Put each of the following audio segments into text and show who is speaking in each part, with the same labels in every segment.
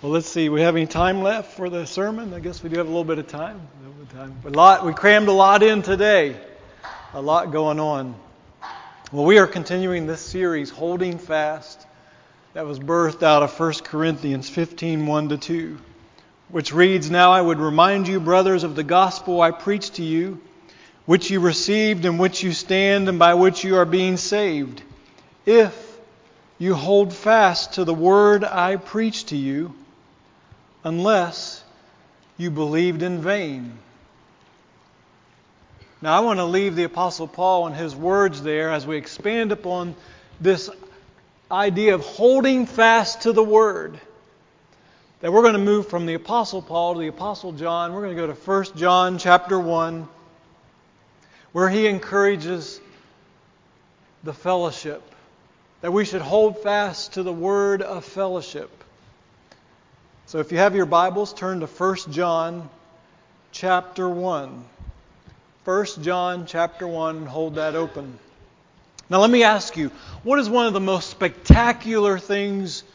Speaker 1: Well, let's see. We have any time left for the sermon? I guess we do have a little bit of time. We crammed a lot in today. A lot going on. Well, we are continuing this series, Holding Fast, that was birthed out of 1 Corinthians 15, 1-2, which reads, "Now I would remind you, brothers, of the gospel I preached to you, which you received, in which you stand, and by which you are being saved, if you hold fast to the word I preached to you, unless you believed in vain." Now I want to leave the Apostle Paul and his words there as we expand upon this idea of holding fast to the Word. That we're going to move from the Apostle Paul to the Apostle John. We're going to go to 1 John chapter 1, where he encourages the fellowship. That we should hold fast to the word of fellowship. So if you have your Bibles, turn to 1 John chapter 1. 1 John chapter 1, and hold that open. Now let me ask you, what is one of the most spectacular things,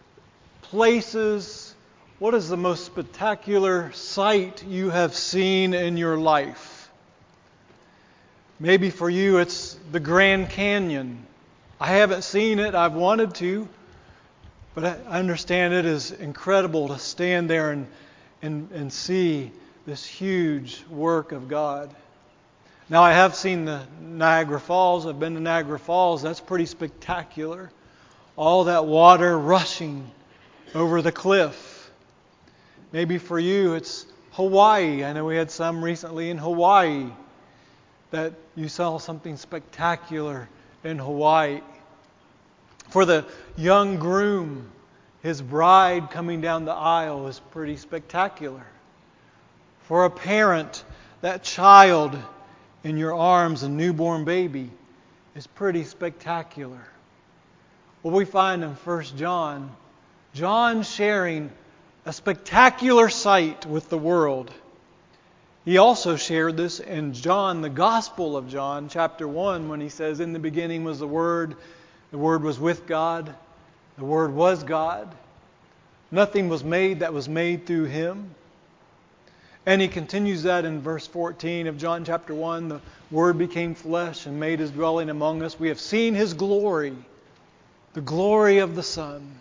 Speaker 1: places, what is the most spectacular sight you have seen in your life? Maybe for you it's the Grand Canyon. I haven't seen it, I've wanted to, but I understand it is incredible to stand there and see this huge work of God. Now I have seen the Niagara Falls. I've been to Niagara Falls. That's pretty spectacular. All that water rushing over the cliff. Maybe for you it's Hawaii. I know we had some recently in Hawaii that you saw something spectacular in Hawaii. For the young groom, his bride coming down the aisle is pretty spectacular. For a parent, that child in your arms, a newborn baby, is pretty spectacular. What we find in 1 John, John sharing a spectacular sight with the world. He also shared this in John, the Gospel of John, chapter 1, when he says, "In the beginning was the Word was with God, the Word was God. Nothing was made that was made through Him." And he continues that in verse 14 of John chapter 1. "The Word became flesh and made His dwelling among us. We have seen His glory, the glory of the Son,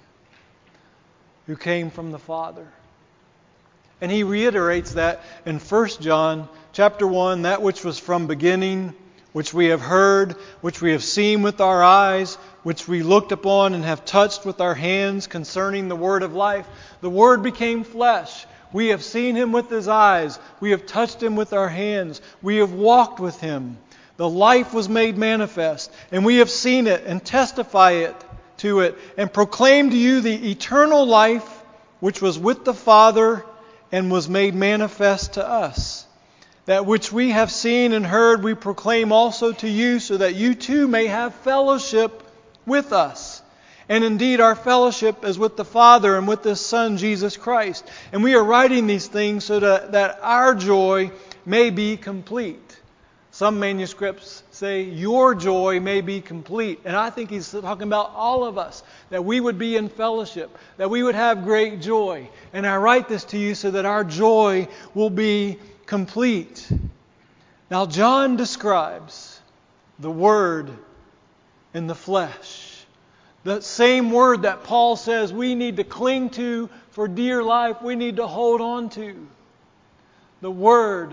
Speaker 1: who came from the Father." And he reiterates that in 1 John chapter 1, "That which was from beginning, which we have heard, which we have seen with our eyes, which we looked upon and have touched with our hands concerning the Word of life. The Word became flesh. We have seen Him with His eyes. We have touched Him with our hands. We have walked with Him. The life was made manifest, and we have seen it and testify to it and proclaim to you the eternal life which was with the Father and was made manifest to us. That which we have seen and heard we proclaim also to you, so that you too may have fellowship with us. And indeed our fellowship is with the Father and with His Son, Jesus Christ. And we are writing these things so that our joy may be complete." Some manuscripts say your joy may be complete. And I think he's talking about all of us. That we would be in fellowship. That we would have great joy. And I write this to you so that our joy will be complete. Now John describes the Word in the flesh. The same Word that Paul says we need to cling to for dear life, we need to hold on to. The Word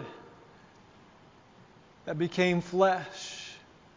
Speaker 1: that became flesh.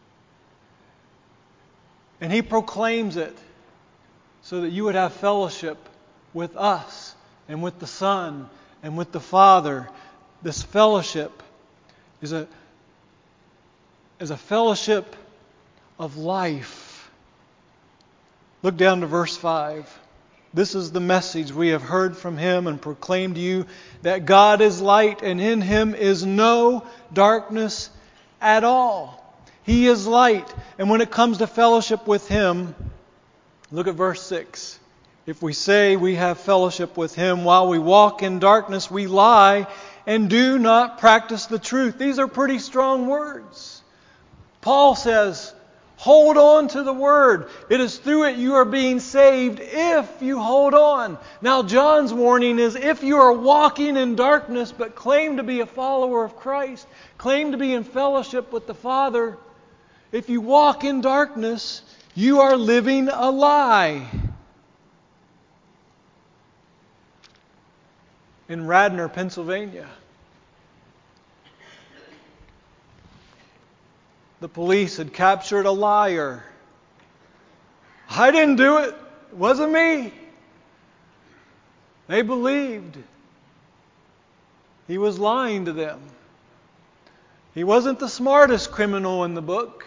Speaker 1: And He proclaims it so that you would have fellowship with us and with the Son and with the Father. This fellowship is a fellowship of life. Look down to verse 5. "This is the message we have heard from Him and proclaimed to you, that God is light and in Him is no darkness at all." He is light. And when it comes to fellowship with Him, look at verse 6. "If we say we have fellowship with Him while we walk in darkness, we lie and do not practice the truth." These are pretty strong words. Paul says, Hold on to the Word. It is through it you are being saved if you hold on. Now John's warning is if you are walking in darkness but claim to be a follower of Christ, claim to be in fellowship with the Father, if you walk in darkness, you are living a lie. In Radnor, Pennsylvania, the police had captured a liar. I didn't do it. It wasn't me. They believed he was lying to them. He wasn't the smartest criminal in the book.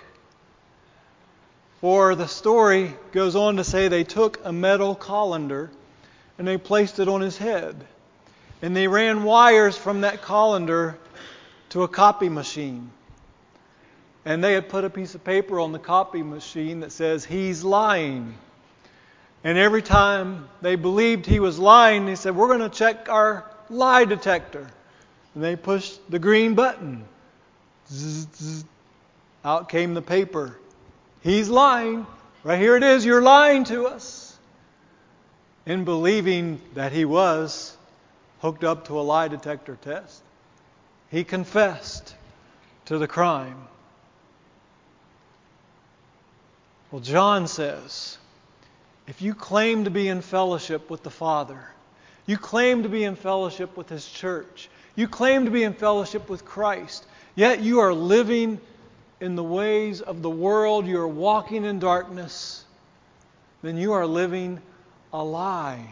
Speaker 1: For the story goes on to say they took a metal colander and they placed it on his head. And they ran wires from that colander to a copy machine. And they had put a piece of paper on the copy machine that says, "He's lying." And every time they believed he was lying, they said, "We're going to check our lie detector." And they pushed the green button. Zzz, zzz. Out came the paper. "He's lying. Right here it is. You're lying to us." In believing that he was hooked up to a lie detector test, he confessed to the crime. Well, John says, if you claim to be in fellowship with the Father, you claim to be in fellowship with His church, you claim to be in fellowship with Christ, yet you are living in the ways of the world, you are walking in darkness, then you are living a lie.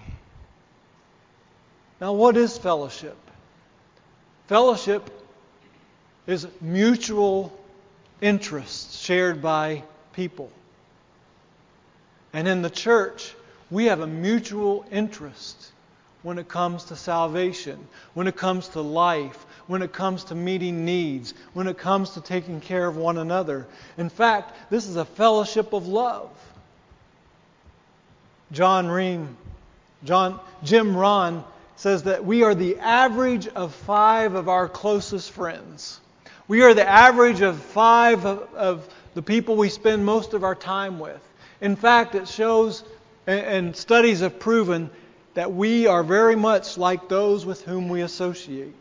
Speaker 1: Now, what is fellowship? Fellowship is mutual interests shared by people. And in the church, we have a mutual interest when it comes to salvation, when it comes to life, when it comes to meeting needs, when it comes to taking care of one another. In fact, this is a fellowship of love. Jim Rohn says that we are the average of 5 of our closest friends. We are the average of 5 of the people we spend most of our time with. In fact, it shows, and studies have proven, that we are very much like those with whom we associate.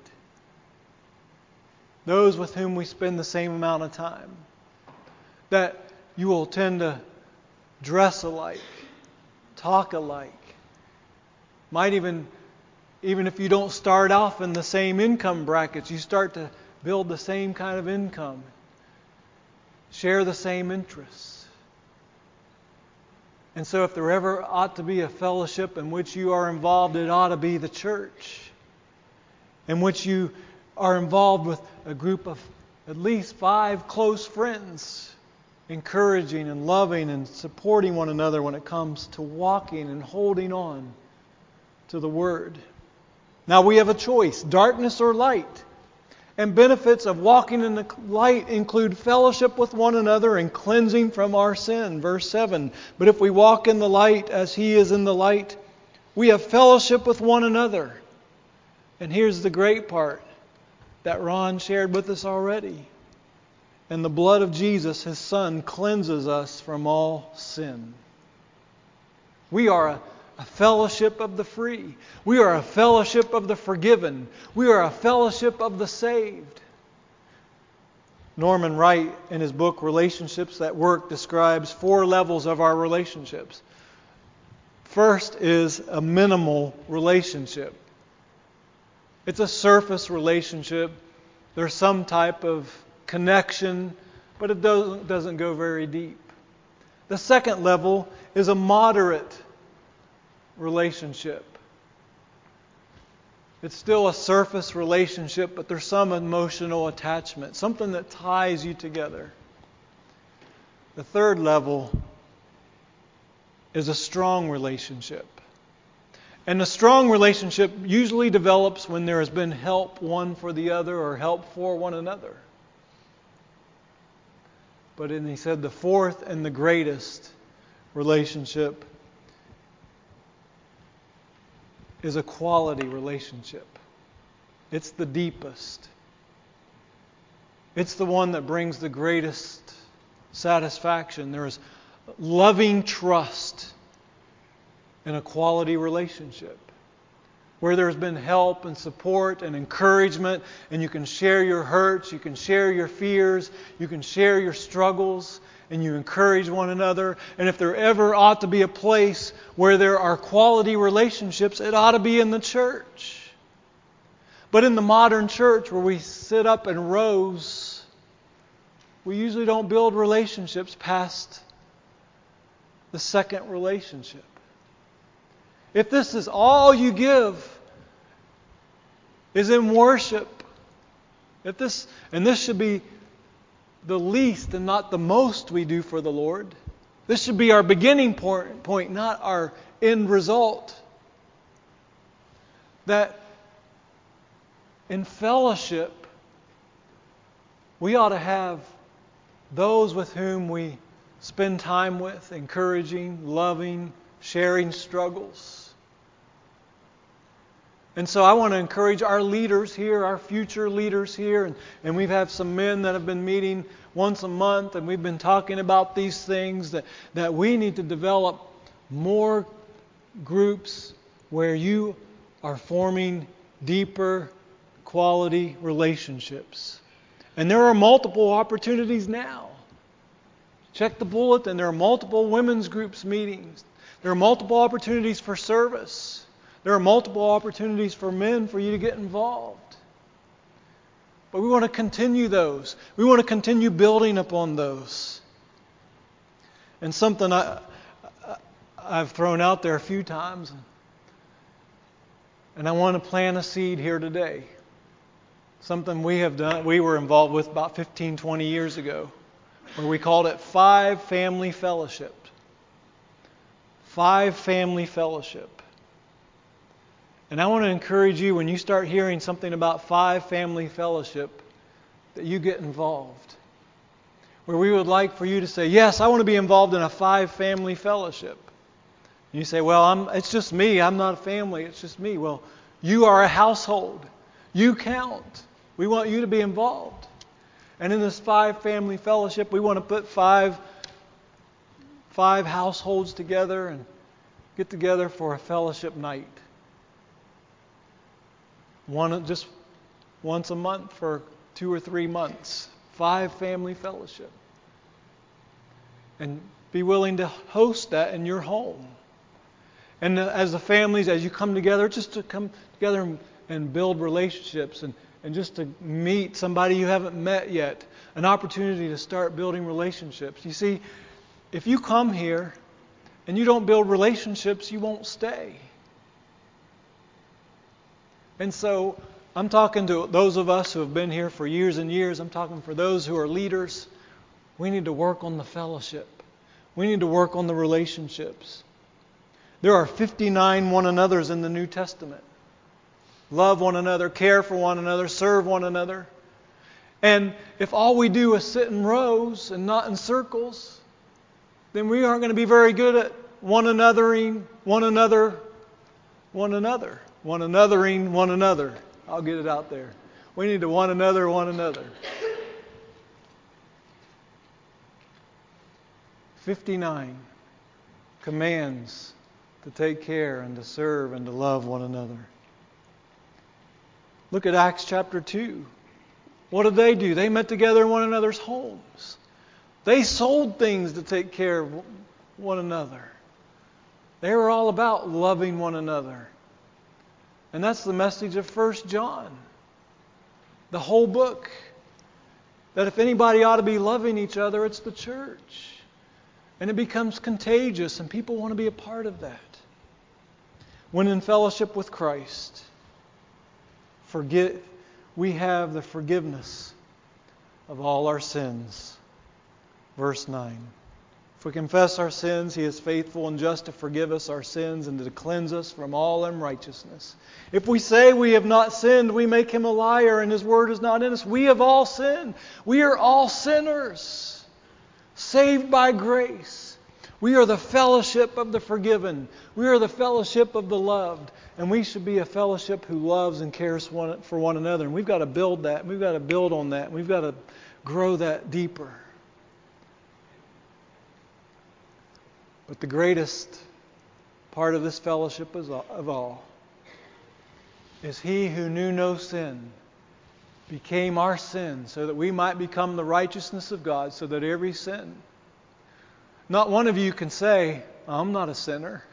Speaker 1: Those with whom we spend the same amount of time. That you will tend to dress alike, talk alike. Might even if you don't start off in the same income brackets, you start to build the same kind of income. Share the same interests. And so if there ever ought to be a fellowship in which you are involved, it ought to be the church. In which you are involved with a group of at least 5 close friends, encouraging and loving and supporting one another when it comes to walking and holding on to the Word. Now we have a choice, darkness or light. And benefits of walking in the light include fellowship with one another and cleansing from our sin. Verse 7. But if we walk in the light as He is in the light, we have fellowship with one another. And here's the great part that Ron shared with us already. And the blood of Jesus, His Son, cleanses us from all sin. We are a fellowship of the free. We are a fellowship of the forgiven. We are a fellowship of the saved. Norman Wright, in his book Relationships That Work, describes 4 levels of our relationships. First is a minimal relationship. It's a surface relationship. There's some type of connection, but it doesn't go very deep. The second level is a moderate relationship. It's still a surface relationship, but there's some emotional attachment, something that ties you together. The third level is a strong relationship. And a strong relationship usually develops when there has been help one for the other or help for one another. But then he said the fourth and the greatest relationship is a quality relationship. It's the deepest. It's the one that brings the greatest satisfaction. There is loving trust in a quality relationship where there's been help and support and encouragement, and you can share your hurts, you can share your fears, you can share your struggles, and you encourage one another. And if there ever ought to be a place where there are quality relationships, it ought to be in the church. But in the modern church where we sit up in rows, we usually don't build relationships past the second relationship. If this is all you give is in worship, this should be the least and not the most we do for the Lord. This should be our beginning point, not our end result. That in fellowship, we ought to have those with whom we spend time with, encouraging, loving, sharing struggles. And so I want to encourage our leaders here, our future leaders here, and we've had some men that have been meeting once a month, and we've been talking about these things, that we need to develop more groups where you are forming deeper quality relationships. And there are multiple opportunities now. Check the bulletin. There are multiple women's groups meetings. There are multiple opportunities for service. There are multiple opportunities for men for you to get involved. But we want to continue those. We want to continue building upon those. And something I've thrown out there a few times, and I want to plant a seed here today. Something we have done, we were involved with about 15, 20 years ago, where we called it 5 Family Fellowship. 5 Family Fellowship. And I want to encourage you, when you start hearing something about 5 Family Fellowship, that you get involved. Where we would like for you to say, yes, I want to be involved in a 5 Family Fellowship. And you say, well, it's just me. I'm not a family. It's just me. Well, you are a household. You count. We want you to be involved. And in this 5 Family Fellowship, we want to put five households together and get together for a fellowship night. Just once a month for 2 or 3 months. 5 Family Fellowship. And be willing to host that in your home. And as the families, as you come together, just to come together and build relationships and just to meet somebody you haven't met yet. An opportunity to start building relationships. You see, if you come here and you don't build relationships, you won't stay. And so I'm talking to those of us who have been here for years and years. I'm talking for those who are leaders. We need to work on the fellowship. We need to work on the relationships. There are 59 one another's in the New Testament. Love one another, care for one another, serve one another. And if all we do is sit in rows and not in circles, then we aren't going to be very good at one anothering one another. I'll get it out there. We need to one another. 59 commands to take care and to serve and to love one another. Look at Acts chapter 2. What did they do? They met together in one another's homes. They sold things to take care of one another. They were all about loving one another. And that's the message of 1 John. The whole book. That if anybody ought to be loving each other, it's the church. And it becomes contagious, and people want to be a part of that. When in fellowship with Christ, we have the forgiveness of all our sins. Verse 9. If we confess our sins, He is faithful and just to forgive us our sins and to cleanse us from all unrighteousness. If we say we have not sinned, we make Him a liar and His word is not in us. We have all sinned. We are all sinners, saved by grace. We are the fellowship of the forgiven. We are the fellowship of the loved. And we should be a fellowship who loves and cares for one another. And we've got to build that. We've got to build on that. We've got to grow that deeper. But the greatest part of this fellowship of all is He who knew no sin became our sin so that we might become the righteousness of God, so that every sin. Not one of you can say, I'm not a sinner.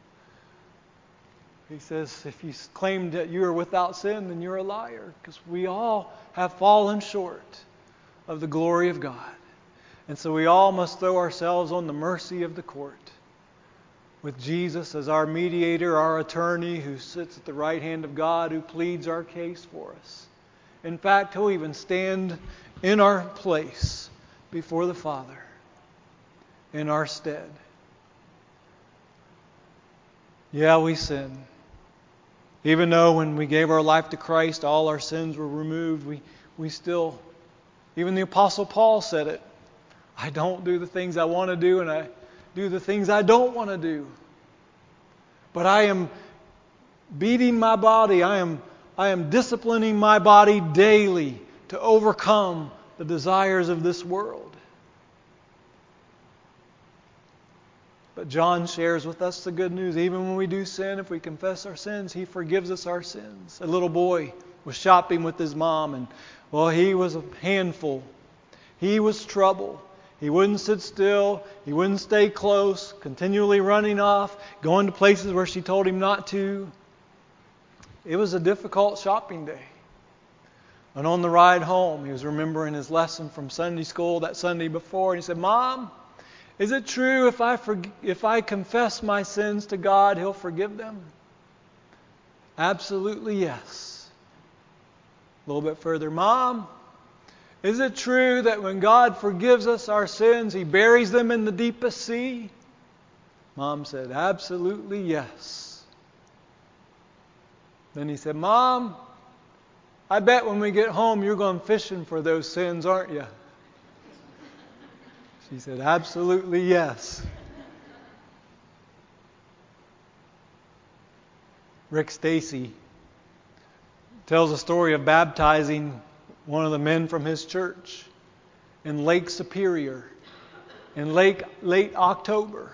Speaker 1: He says, if you claim that you are without sin, then you're a liar. Because we all have fallen short of the glory of God. And so we all must throw ourselves on the mercy of the court, with Jesus as our mediator, our attorney, who sits at the right hand of God, who pleads our case for us. In fact, He'll even stand in our place before the Father in our stead. Yeah, we sin. Even though when we gave our life to Christ, all our sins were removed, we still, even the Apostle Paul said it, I don't do the things I want to do, and I do the things I don't want to do. But I am beating my body, I am disciplining my body daily to overcome the desires of this world. But John shares with us the good news. Even when we do sin, if we confess our sins, He forgives us our sins. A little boy was shopping with his mom, and he was a handful. He was trouble. He wouldn't sit still. He wouldn't stay close, continually running off, going to places where she told him not to. It was a difficult shopping day. And on the ride home, he was remembering his lesson from Sunday school that Sunday before. And he said, Mom, is it true if I confess my sins to God, He'll forgive them? Absolutely yes. A little bit further, Mom, is it true that when God forgives us our sins, He buries them in the deepest sea? Mom said, absolutely yes. Then he said, Mom, I bet when we get home you're going fishing for those sins, aren't you? She said, absolutely yes. Rick Stacy tells a story of baptizing one of the men from his church in Lake Superior in late October.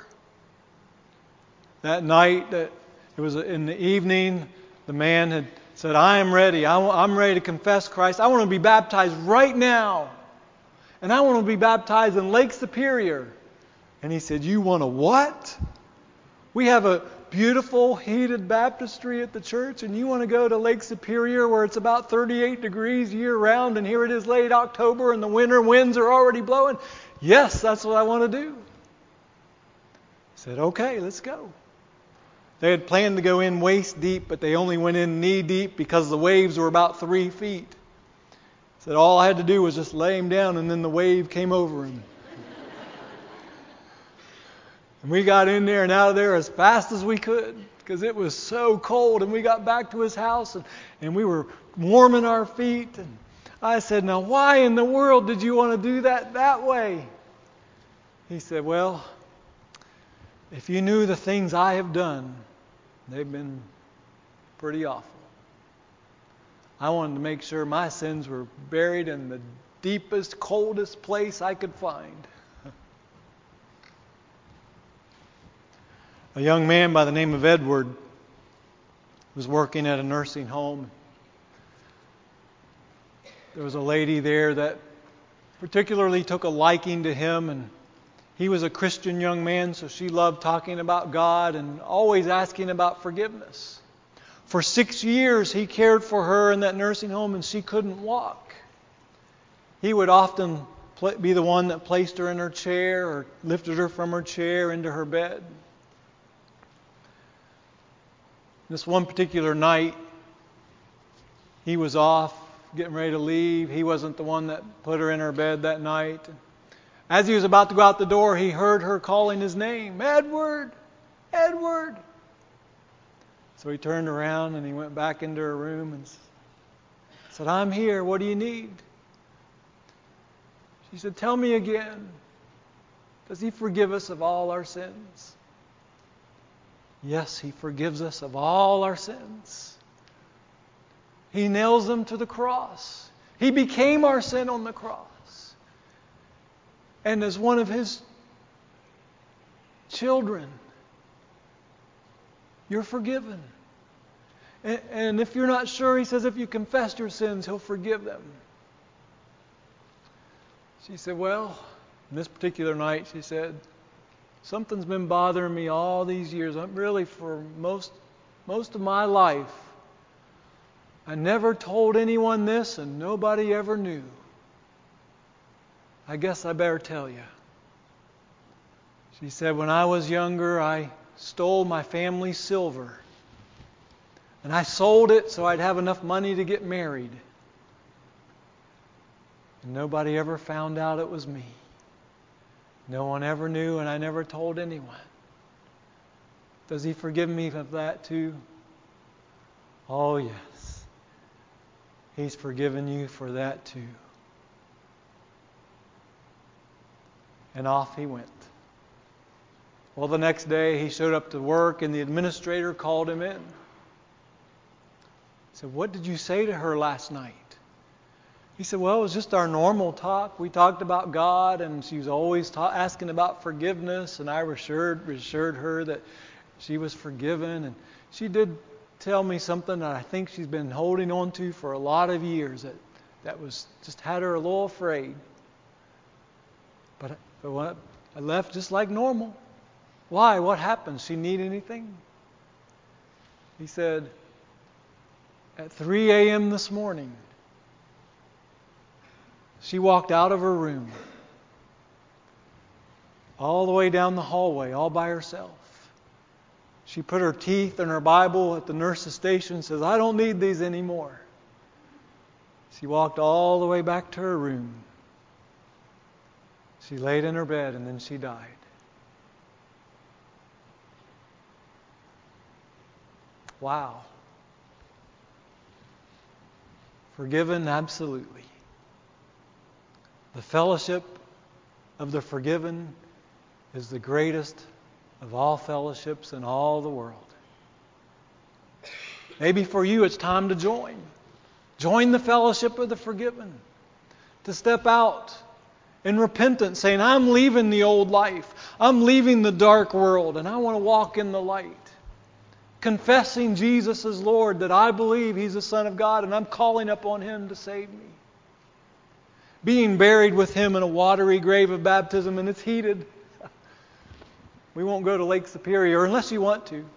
Speaker 1: That night, it was in the evening, the man had said, I am ready. I'm ready to confess Christ. I want to be baptized right now. And I want to be baptized in Lake Superior. And he said, you want to what? We have a beautiful heated baptistry at the church, and you want to go to Lake Superior where it's about 38 degrees year round, and here it is late October and the winter winds are already blowing? Yes, that's what I want to do. He said, okay, let's go. They had planned to go in waist deep, but they only went in knee deep because the waves were about 3 feet. Said all I had to do was just lay him down, and then the wave came over him. And we got in there and out of there as fast as we could because it was so cold. And we got back to his house and we were warming our feet. And I said, now why in the world did you want to do that way? He said, well, if you knew the things I have done, they've been pretty awful. I wanted to make sure my sins were buried in the deepest, coldest place I could find. A young man by the name of Edward was working at a nursing home. There was a lady there that particularly took a liking to him, and he was a Christian young man, so she loved talking about God and always asking about forgiveness. For 6 years, he cared for her in that nursing home, and she couldn't walk. He would often be the one that placed her in her chair or lifted her from her chair into her bed. This one particular night, he was off, getting ready to leave. He wasn't the one that put her in her bed that night. As he was about to go out the door, he heard her calling his name, Edward, Edward. So he turned around and he went back into her room and said, I'm here. What do you need? She said, tell me again. Does He forgive us of all our sins? Yes, He forgives us of all our sins. He nails them to the cross. He became our sin on the cross. And as one of His children. You're forgiven. And if you're not sure, he says, if you confess your sins, he'll forgive them. She said, well, this particular night, she said, something's been bothering me all these years. I'm really, for most of my life, I never told anyone this and nobody ever knew. I guess I better tell you. She said, when I was younger, I stole my family's silver. And I sold it so I'd have enough money to get married. And nobody ever found out it was me. No one ever knew, and I never told anyone. Does he forgive me of that too? Oh, yes. He's forgiven you for that too. And off he went. Well, the next day he showed up to work, and the administrator called him in. He said, what did you say to her last night? He said, well, it was just our normal talk. We talked about God, and she was always asking about forgiveness, and I assured her that she was forgiven. And she did tell me something that I think she's been holding on to for a lot of years that was just had her a little afraid. But when I left just like normal. Why? What happened? She need anything? He said, at 3 a.m. this morning, she walked out of her room, all the way down the hallway, all by herself. She put her teeth in her Bible at the nurse's station and says, I don't need these anymore. She walked all the way back to her room. She laid in her bed and then she died. Wow. Forgiven, absolutely. The fellowship of the forgiven is the greatest of all fellowships in all the world. Maybe for you it's time to join. Join the fellowship of the forgiven. To step out in repentance, saying, I'm leaving the old life. I'm leaving the dark world, and I want to walk in the light. Confessing Jesus as Lord, that I believe He's the Son of God, and I'm calling upon Him to save me. Being buried with Him in a watery grave of baptism, and it's heated. We won't go to Lake Superior unless you want to.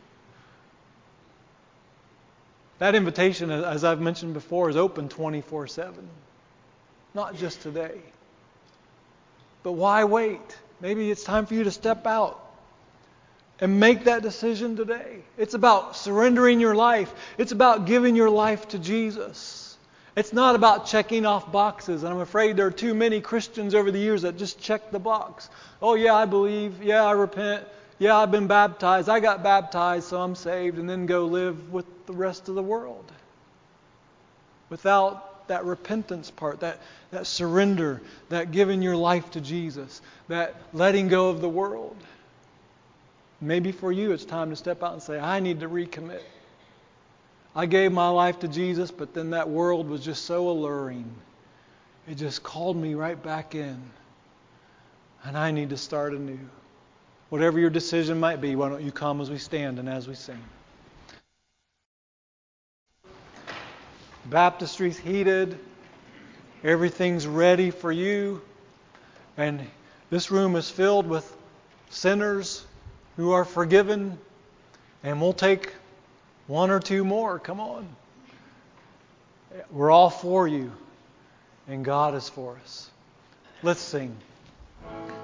Speaker 1: That invitation, as I've mentioned before, is open 24/7. Not just today. But why wait? Maybe it's time for you to step out and make that decision today. It's about surrendering your life. It's about giving your life to Jesus. It's not about checking off boxes. And I'm afraid there are too many Christians over the years that just check the box. Oh yeah, I believe. Yeah, I repent. Yeah, I've been baptized. I got baptized, so I'm saved. And then go live with the rest of the world. Without that repentance part, that surrender, that giving your life to Jesus, that letting go of the world. Maybe for you it's time to step out and say, I need to recommit. I gave my life to Jesus, but then that world was just so alluring. It just called me right back in. And I need to start anew. Whatever your decision might be, why don't you come as we stand and as we sing. Baptistry's heated. Everything's ready for you. And this room is filled with sinners who are forgiven. And we'll take one or two more. Come on. We're all for you. And God is for us. Let's sing.